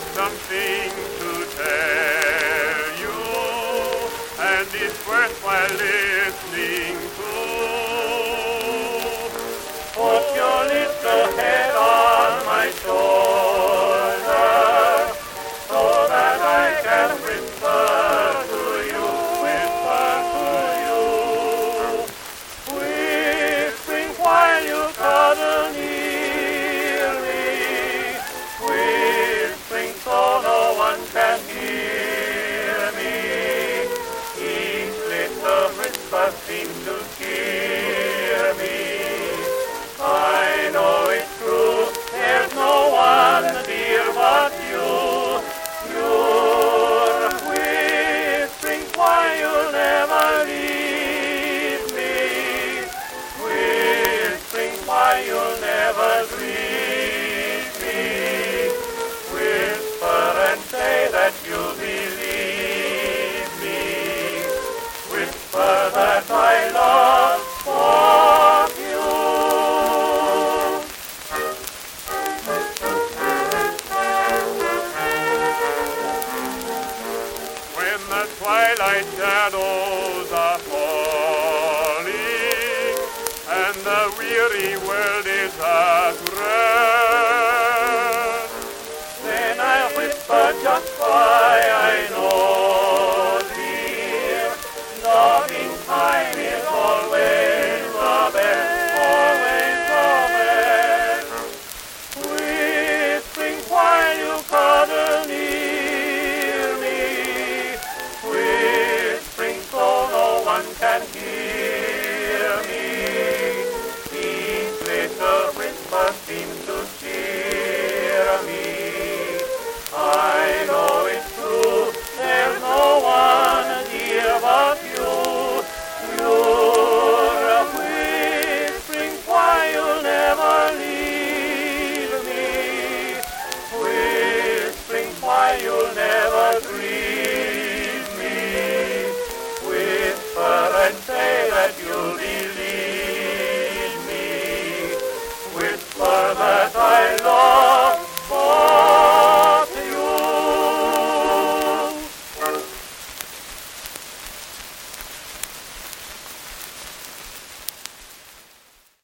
something to tell you, and it's worthwhile listening to. Put your little head on my shoulder, so that I can whisper to you, whispering while you cuddle near me, whispering so no one can hear me. Each little whisper seems to scare me. I know it's true, there's no one dear but you. You're whispering why you'll never leave me, whispering why you'll never leave me. Whisper and say that you'll believe me. Whisper that I love you. When the twilight shadows are falling and the weary world is at rest, then I'll whisper just why I know